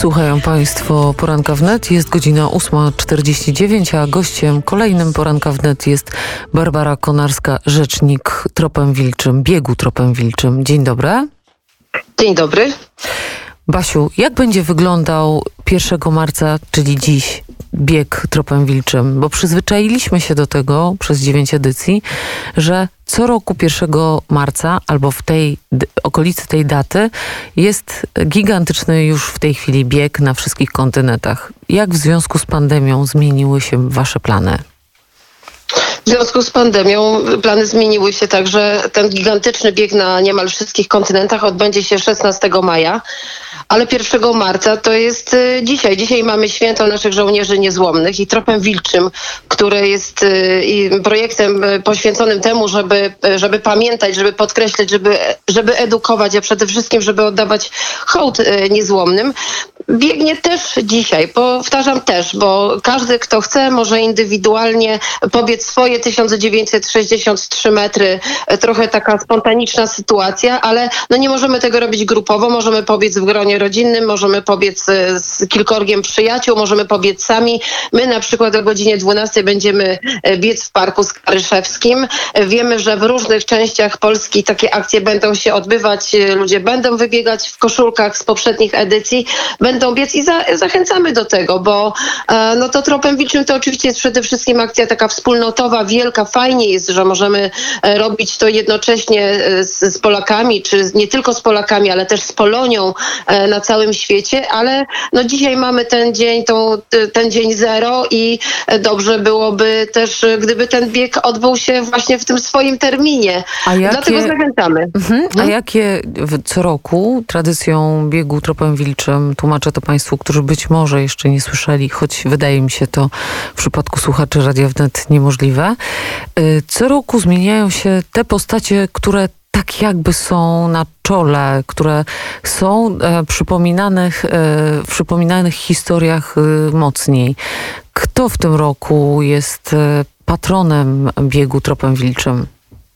Słuchają Państwo Poranka Wnet. Jest godzina 8:49, a gościem kolejnym Poranka Wnet jest Barbara Konarska, rzecznik Tropem Wilczym, biegu Tropem Wilczym. Dzień dobry. Dzień dobry. Basiu, jak będzie wyglądał 1 marca, czyli dziś, bieg Tropem Wilczym? Bo przyzwyczailiśmy się do tego przez 9 edycji, że co roku 1 marca albo w tej okolicy tej daty jest gigantyczny już w tej chwili bieg na wszystkich kontynentach. Jak w związku z pandemią zmieniły się wasze plany? W związku z pandemią plany zmieniły się tak, że ten gigantyczny bieg na niemal wszystkich kontynentach odbędzie się 16 maja, ale 1 marca to jest dzisiaj. Dzisiaj mamy święto naszych żołnierzy niezłomnych i Tropem Wilczym, które jest projektem poświęconym temu, żeby pamiętać, żeby podkreślać, żeby edukować, a przede wszystkim, żeby oddawać hołd niezłomnym. Biegnie też dzisiaj, powtarzam też, bo każdy, kto chce, może indywidualnie pobiec swoje 1963 metry. Trochę taka spontaniczna sytuacja, ale nie możemy tego robić grupowo. Możemy pobiec w gronie rodzinnym, możemy pobiec z kilkorgiem przyjaciół, możemy pobiec sami. My na przykład o godzinie 12 będziemy biec w Parku Skaryszewskim. Wiemy, że w różnych częściach Polski takie akcje będą się odbywać. Ludzie będą wybiegać w koszulkach z poprzednich edycji, będą biec i zachęcamy do tego, bo to Tropem Wilczym to oczywiście jest przede wszystkim akcja taka wspólnotowa, wielka. Fajnie jest, że możemy robić to jednocześnie z Polakami, czy nie tylko z Polakami, ale też z Polonią na całym świecie, ale dzisiaj mamy ten dzień, ten dzień zero i dobrze byłoby też, gdyby ten bieg odbył się właśnie w tym swoim terminie. Dlatego zachęcamy. A jakie co roku tradycją biegu Tropem Wilczym, tłumaczę to Państwu, którzy być może jeszcze nie słyszeli, choć wydaje mi się to w przypadku słuchaczy Radia Wnet niemożliwe. Co roku zmieniają się te postacie, które tak jakby są na czole, które są w przypominanych historiach mocniej. Kto w tym roku jest patronem biegu Tropem Wilczym?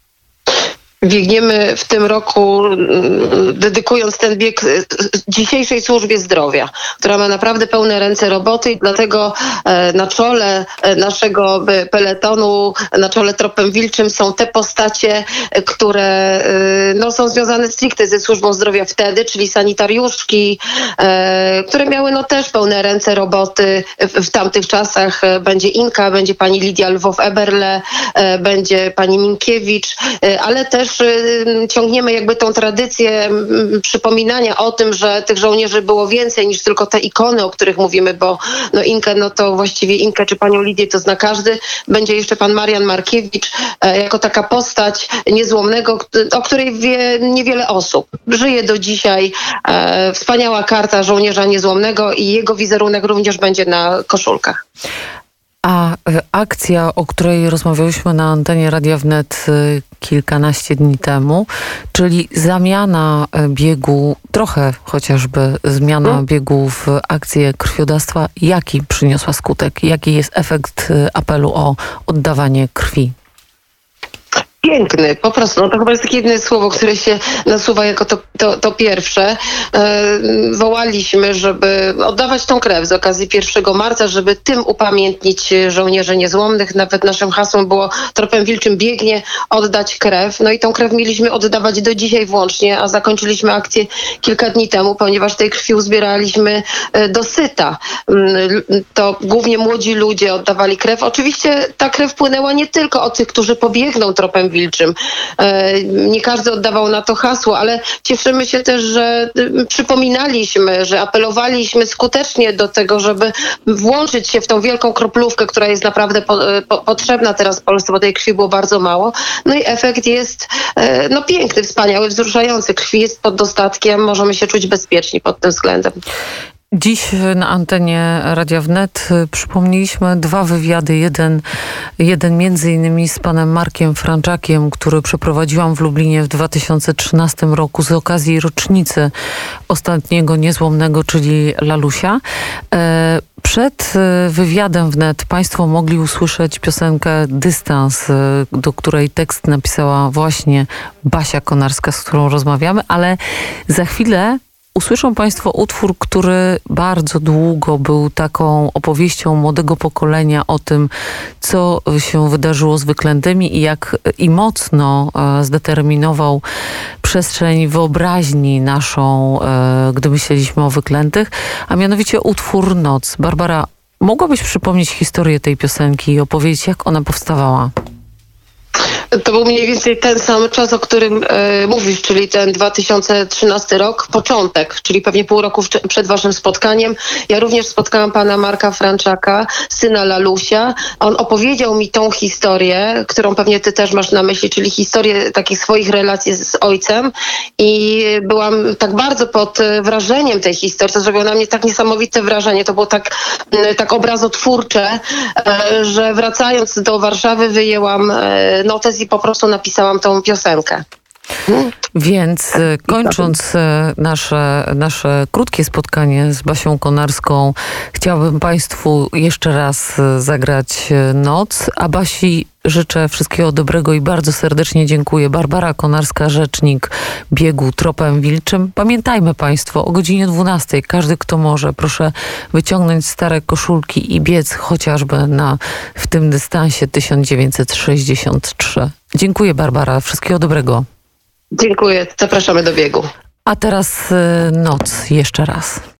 Biegniemy w tym roku, dedykując ten bieg dzisiejszej służbie zdrowia, która ma naprawdę pełne ręce roboty i dlatego na czole naszego peletonu, na czole Tropem Wilczym są te postacie, które są związane stricte ze służbą zdrowia wtedy, czyli sanitariuszki, które miały też pełne ręce roboty w tamtych czasach. Będzie Inka, będzie pani Lidia Lwow-Eberle, będzie pani Minkiewicz, ale też ciągniemy jakby tą tradycję przypominania o tym, że tych żołnierzy było więcej niż tylko te ikony, o których mówimy, bo Inkę, to właściwie Inkę czy panią Lidię to zna każdy. Będzie jeszcze pan Marian Markiewicz jako taka postać niezłomnego, o której wie niewiele osób. Żyje do dzisiaj. Wspaniała karta żołnierza niezłomnego i jego wizerunek również będzie na koszulkach. A akcja, o której rozmawialiśmy na antenie Radia Wnet kilkanaście dni temu, czyli zamiana biegu, trochę chociażby zmiana biegu w akcję krwiodawstwa, jaki przyniosła skutek? Jaki jest efekt apelu o oddawanie krwi? Piękny, po prostu. To chyba jest takie jedno słowo, które się nasuwa jako to pierwsze. Wołaliśmy, żeby oddawać tą krew z okazji 1 marca, żeby tym upamiętnić żołnierzy niezłomnych. Nawet naszym hasłem było Tropem Wilczym biegnie, oddać krew. I tą krew mieliśmy oddawać do dzisiaj włącznie, a zakończyliśmy akcję kilka dni temu, ponieważ tej krwi uzbieraliśmy dosyta. To głównie młodzi ludzie oddawali krew. Oczywiście ta krew płynęła nie tylko od tych, którzy pobiegną Tropem Wilczym. Nie każdy oddawał na to hasło, ale cieszymy się też, że przypominaliśmy, że apelowaliśmy skutecznie do tego, żeby włączyć się w tą wielką kroplówkę, która jest naprawdę potrzebna teraz Polsce, bo tej krwi było bardzo mało. I efekt jest piękny, wspaniały, wzruszający. Krwi jest pod dostatkiem, możemy się czuć bezpieczni pod tym względem. Dziś na antenie Radia Wnet przypomnieliśmy 2 wywiady. Jeden między innymi z panem Markiem Franczakiem, który przeprowadziłam w Lublinie w 2013 roku z okazji rocznicy ostatniego niezłomnego, czyli Lalusia. Przed wywiadem wnet Państwo mogli usłyszeć piosenkę Dystans, do której tekst napisała właśnie Basia Konarska, z którą rozmawiamy, ale za chwilę usłyszą Państwo utwór, który bardzo długo był taką opowieścią młodego pokolenia o tym, co się wydarzyło z wyklętymi i jak i mocno zdeterminował przestrzeń wyobraźni naszą, gdy myśleliśmy o wyklętych, a mianowicie utwór Noc. Barbara, mogłabyś przypomnieć historię tej piosenki i opowiedzieć, jak ona powstawała? To był mniej więcej ten sam czas, o którym mówisz, czyli ten 2013 rok, początek, czyli pewnie pół roku przed waszym spotkaniem. Ja również spotkałam pana Marka Franczaka, syna Lalusia. On opowiedział mi tą historię, którą pewnie ty też masz na myśli, czyli historię takich swoich relacji z ojcem. I byłam tak bardzo pod wrażeniem tej historii. To zrobiło na mnie tak niesamowite wrażenie. To było tak obrazotwórcze, że wracając do Warszawy wyjęłam notes i po prostu napisałam tą piosenkę. Więc kończąc nasze krótkie spotkanie z Basią Konarską, chciałabym Państwu jeszcze raz zagrać Noc, a Basi życzę wszystkiego dobrego i bardzo serdecznie dziękuję. Barbara Konarska, rzecznik biegu Tropem Wilczym. Pamiętajmy Państwo, o godzinie 12:00 każdy, kto może, proszę wyciągnąć stare koszulki i biec chociażby w tym dystansie 1963. Dziękuję, Barbara. Wszystkiego dobrego. Dziękuję. Zapraszamy do biegu. A teraz Noc jeszcze raz.